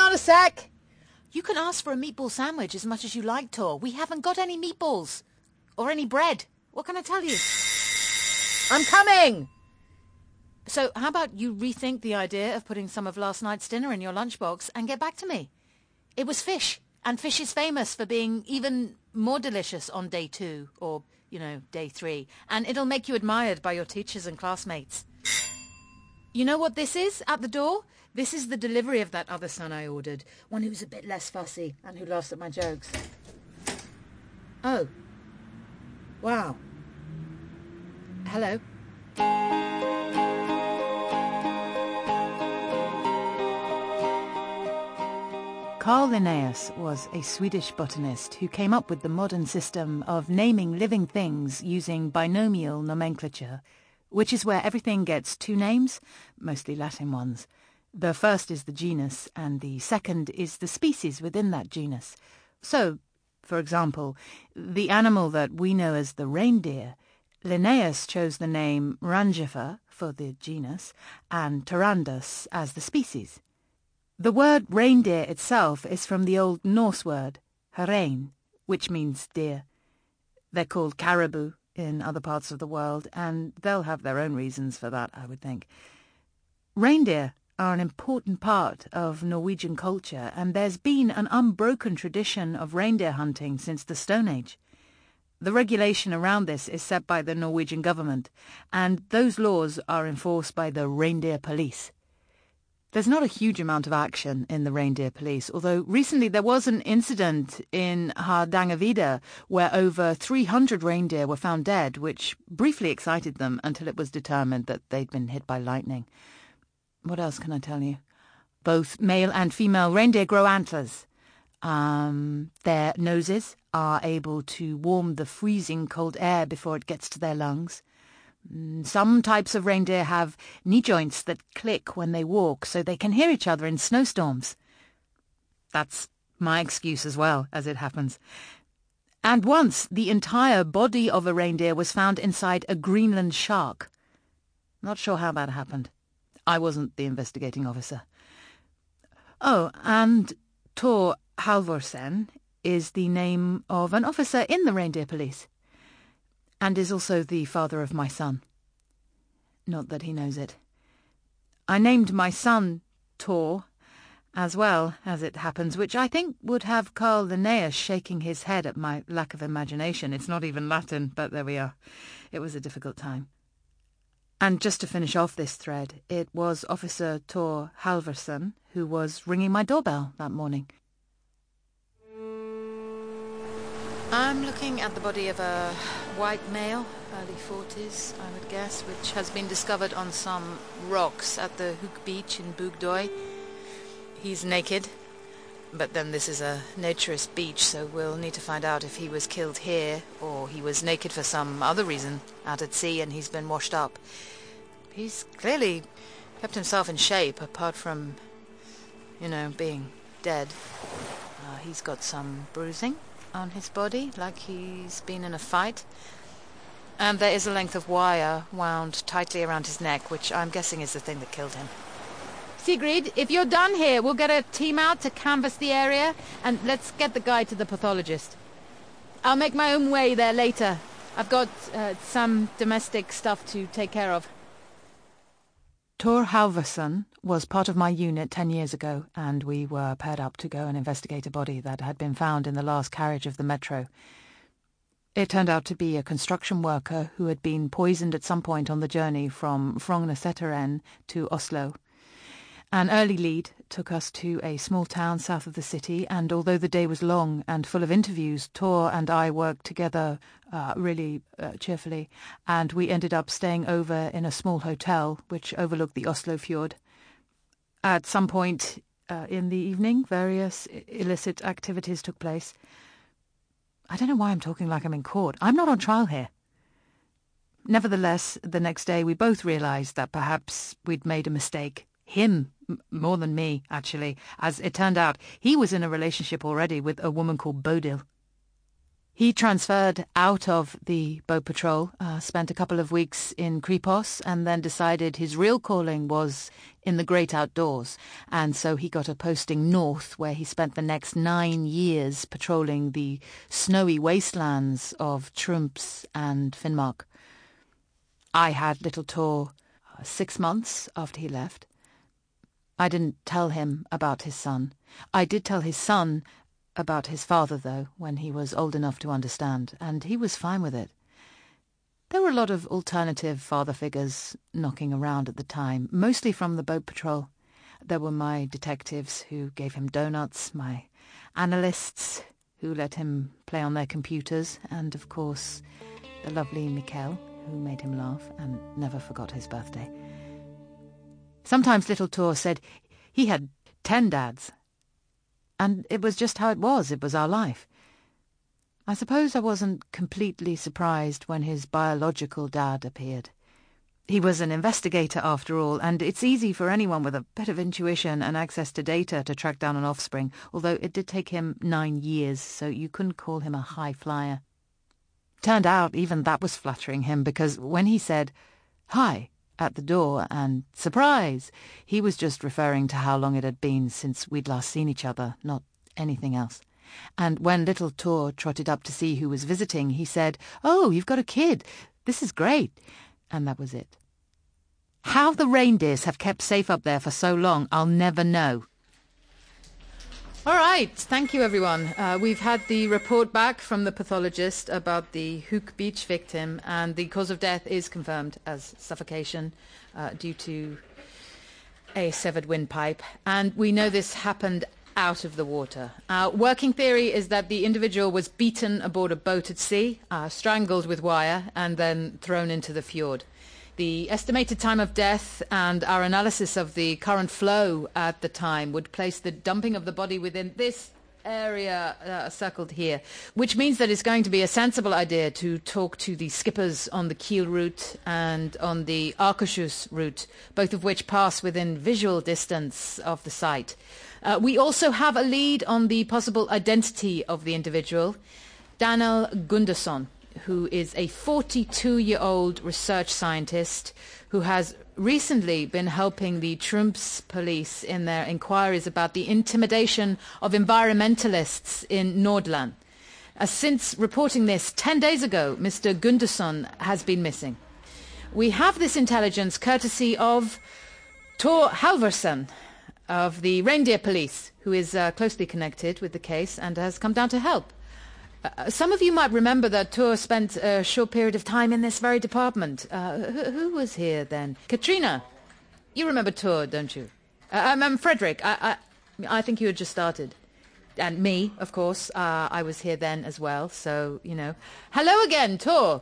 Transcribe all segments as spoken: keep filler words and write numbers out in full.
on a sec. You can ask for a meatball sandwich as much as you like, Tor. We haven't got any meatballs. Or any bread. What can I tell you? I'm coming. So how about you rethink the idea of putting some of last night's dinner in your lunchbox and get back to me? It was fish, and fish is famous for being even more delicious on day two, or, you know, day three. And it'll make you admired by your teachers and classmates. You know what this is at the door? This is the delivery of that other son I ordered. One who's a bit less fussy and who laughs at my jokes. Oh. Wow. Hello. Carl Linnaeus was a Swedish botanist who came up with the modern system of naming living things using binomial nomenclature, which is where everything gets two names, mostly Latin ones. The first is the genus, and the second is the species within that genus. So, for example, the animal that we know as the reindeer, Linnaeus chose the name Rangifer for the genus and Tarandus as the species. The word reindeer itself is from the Old Norse word, hrein, which means deer. They're called caribou in other parts of the world, and they'll have their own reasons for that, I would think. Reindeer are an important part of Norwegian culture, and there's been an unbroken tradition of reindeer hunting since the Stone Age. The regulation around this is set by the Norwegian government, and those laws are enforced by the reindeer police. There's not a huge amount of action in the reindeer police, although recently there was an incident in Hardangervidda where over three hundred reindeer were found dead, which briefly excited them until it was determined that they'd been hit by lightning. What else can I tell you? Both male and female reindeer grow antlers. Um, their noses are able to warm the freezing cold air before it gets to their lungs. Some types of reindeer have knee joints that click when they walk so they can hear each other in snowstorms. That's my excuse as well, as it happens. And once the entire body of a reindeer was found inside a Greenland shark. Not sure how that happened. I wasn't the investigating officer. Oh, and Tor Halvorsen is the name of an officer in the reindeer police, and is also the father of my son. Not that he knows it. I named my son Tor, as well, as it happens, which I think would have Carl Linnaeus shaking his head at my lack of imagination. It's not even Latin, but there we are. It was a difficult time. And just to finish off this thread, it was Officer Tor Halvorsen who was ringing my doorbell that morning. I'm looking at the body of a white male, early forties, I would guess, which has been discovered on some rocks at the Hook Beach in Bugdøy. He's naked, but then this is a naturist beach, so we'll need to find out if he was killed here or he was naked for some other reason out at sea and he's been washed up. He's clearly kept himself in shape, apart from, you know, being dead. Uh, he's got some bruising on his body, like he's been in a fight. And there is a length of wire wound tightly around his neck, which I'm guessing is the thing that killed him. Sigrid, if you're done here, we'll get a team out to canvass the area, and let's get the guy to the pathologist. I'll make my own way there later. I've got uh, some domestic stuff to take care of. Tor Halvorsen was part of my unit ten years ago, and we were paired up to go and investigate a body that had been found in the last carriage of the metro. It turned out to be a construction worker who had been poisoned at some point on the journey from Frognerseteren to Oslo. An early lead took us to a small town south of the city, and although the day was long and full of interviews, Tor and I worked together uh, really uh, cheerfully, and we ended up staying over in a small hotel which overlooked the Oslo fjord. At some point uh, in the evening, various illicit activities took place. I don't know why I'm talking like I'm in court. I'm not on trial here. Nevertheless, the next day we both realised that perhaps we'd made a mistake. Him, m- more than me, actually. As it turned out, he was in a relationship already with a woman called Bodil. He transferred out of the boat patrol, uh, spent a couple of weeks in Kripos, and then decided his real calling was in the great outdoors. And so he got a posting north, where he spent the next nine years patrolling the snowy wastelands of Troms and Finnmark. I had little Tor uh, six months after he left. I didn't tell him about his son. I did tell his son about his father, though, when he was old enough to understand, and he was fine with it. There were a lot of alternative father figures knocking around at the time, mostly from the boat patrol. There were my detectives who gave him donuts, my analysts who let him play on their computers, and, of course, the lovely Mikkel, who made him laugh and never forgot his birthday. Sometimes little Tor said he had ten dads. And it was just how it was. It was our life. I suppose I wasn't completely surprised when his biological dad appeared. He was an investigator, after all, and it's easy for anyone with a bit of intuition and access to data to track down an offspring, although it did take him nine years, so you couldn't call him a high flyer. Turned out even that was flattering him, because when he said, "Hi," at the door and "surprise," he was just referring to how long it had been since we'd last seen each other, not anything else. And when little Tor trotted up to see who was visiting, he said, "Oh, you've got a kid. This is great." And that was it. How the reindeers have kept safe up there for so long, I'll never know. All right, thank you, everyone. Uh, we've had the report back from the pathologist about the Hook Beach victim, and the cause of death is confirmed as suffocation uh, due to a severed windpipe. And we know this happened out of the water. Our working theory is that the individual was beaten aboard a boat at sea, uh, strangled with wire, and then thrown into the fjord. The estimated time of death and our analysis of the current flow at the time would place the dumping of the body within this area uh, circled here, which means that it's going to be a sensible idea to talk to the skippers on the Kiel route and on the Akershus route, both of which pass within visual distance of the site. Uh, we also have a lead on the possible identity of the individual, Daniel Gunderson, who is a forty-two-year-old research scientist who has recently been helping the Troms police in their inquiries about the intimidation of environmentalists in Nordland. Uh, since reporting this ten days ago, Mister Gunderson has been missing. We have this intelligence courtesy of Tor Halvorsen of the Reindeer Police, who is uh, closely connected with the case and has come down to help. Uh, some of you might remember that Tor spent a short period of time in this very department. Uh, who, who was here then? Katrina. You remember Tor, don't you? Uh, I'm, I'm Frederick. I, I, I think you had just started. And me, of course. Uh, I was here then as well, so, you know. Hello again, Tor.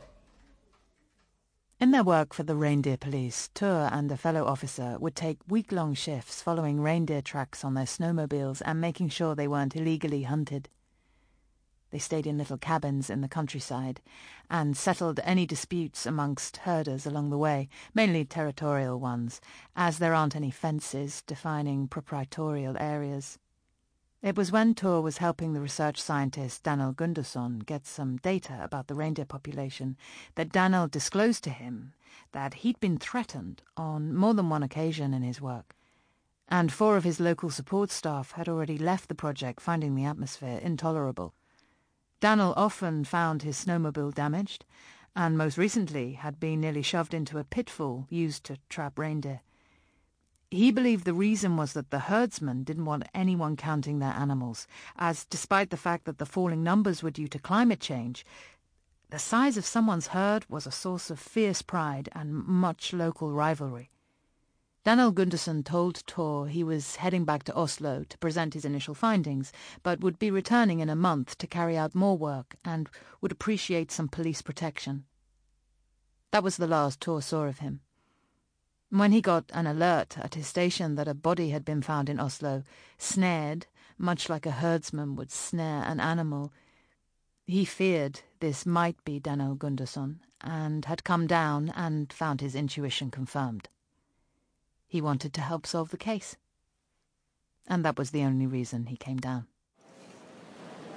In their work for the Reindeer Police, Tor and a fellow officer would take week-long shifts following reindeer tracks on their snowmobiles and making sure they weren't illegally hunted. They stayed in little cabins in the countryside and settled any disputes amongst herders along the way, mainly territorial ones, as there aren't any fences defining proprietorial areas. It was when Tor was helping the research scientist Daniel Gunderson get some data about the reindeer population that Daniel disclosed to him that he'd been threatened on more than one occasion in his work, and four of his local support staff had already left the project, finding the atmosphere intolerable. Daniel often found his snowmobile damaged, and most recently had been nearly shoved into a pitfall used to trap reindeer. He believed the reason was that the herdsmen didn't want anyone counting their animals, as despite the fact that the falling numbers were due to climate change, the size of someone's herd was a source of fierce pride and much local rivalry. Daniel Gunderson told Tor he was heading back to Oslo to present his initial findings, but would be returning in a month to carry out more work and would appreciate some police protection. That was the last Tor saw of him. When he got an alert at his station that a body had been found in Oslo, snared, much like a herdsman would snare an animal, he feared this might be Daniel Gunderson and had come down and found his intuition confirmed. He wanted to help solve the case. And that was the only reason he came down.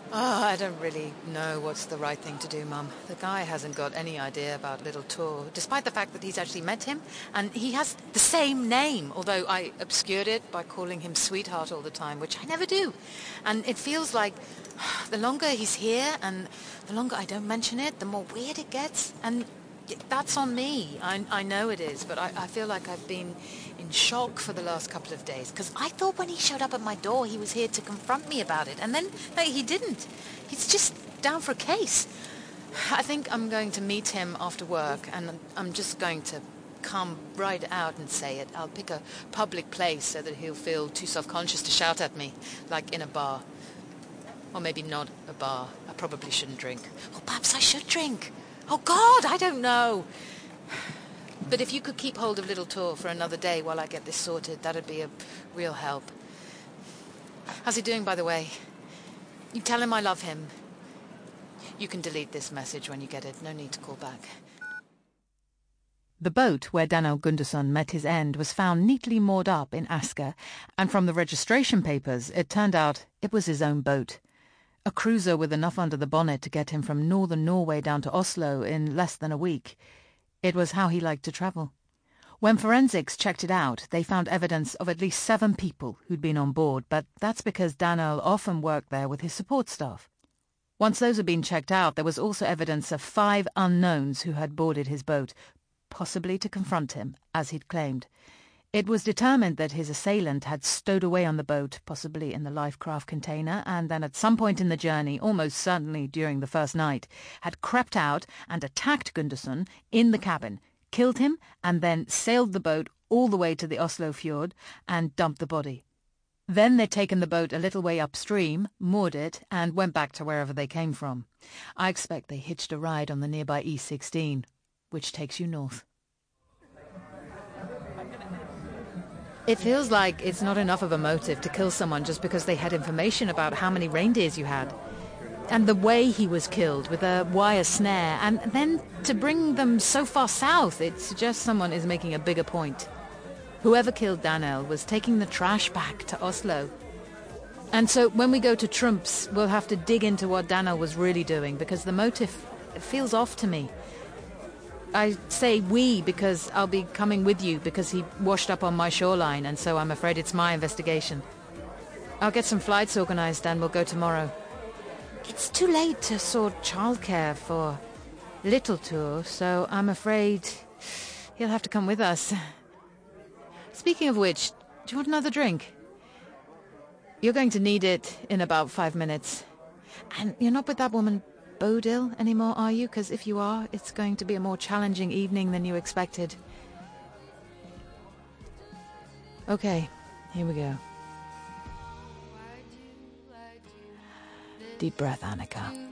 Oh, I don't really know what's the right thing to do, Mum. The guy hasn't got any idea about Little Tor, despite the fact that he's actually met him, and he has the same name, although I obscured it by calling him Sweetheart all the time, which I never do. And it feels like the longer he's here and the longer I don't mention it, the more weird it gets. And that's on me. I, I know it is, but I, I feel like I've been in shock for the last couple of days, because I thought when he showed up at my door he was here to confront me about it, and then like, he didn't. He's just down for a case. I think I'm going to meet him after work, and I'm just going to come right out and say it. I'll pick a public place so that he'll feel too self-conscious to shout at me, like in a bar. Or maybe not a bar. I probably shouldn't drink. Or perhaps I should drink. Oh, God, I don't know. But if you could keep hold of Little Tor for another day while I get this sorted, that'd be a real help. How's he doing, by the way? You tell him I love him. You can delete this message when you get it. No need to call back. The boat where Daniel Gunderson met his end was found neatly moored up in Asker, and from the registration papers it turned out it was his own boat. A cruiser with enough under the bonnet to get him from northern Norway down to Oslo in less than a week. It was how he liked to travel. When forensics checked it out, they found evidence of at least seven people who'd been on board, but that's because Daniel often worked there with his support staff. Once those had been checked out, there was also evidence of five unknowns who had boarded his boat, possibly to confront him, as he'd claimed. It was determined that his assailant had stowed away on the boat, possibly in the life-craft container, and then at some point in the journey, almost certainly during the first night, had crept out and attacked Gunderson in the cabin, killed him, and then sailed the boat all the way to the Oslo fjord and dumped the body. Then they'd taken the boat a little way upstream, moored it, and went back to wherever they came from. I expect they hitched a ride on the nearby E sixteen, which takes you north. It feels like it's not enough of a motive to kill someone just because they had information about how many reindeers you had. And the way he was killed, with a wire snare, and then to bring them so far south, it suggests someone is making a bigger point. Whoever killed Daniel was taking the trash back to Oslo. And so when we go to Trump's, we'll have to dig into what Daniel was really doing, because the motive feels off to me. I say we because I'll be coming with you because he washed up on my shoreline, and so I'm afraid it's my investigation. I'll get some flights organised and we'll go tomorrow. It's too late to sort childcare for Little Tor, so I'm afraid he'll have to come with us. Speaking of which, do you want another drink? You're going to need it in about five minutes. And you're not with that woman Bodil anymore, are you? Because if you are, it's going to be a more challenging evening than you expected. Okay, here we go. Deep breath, Annika.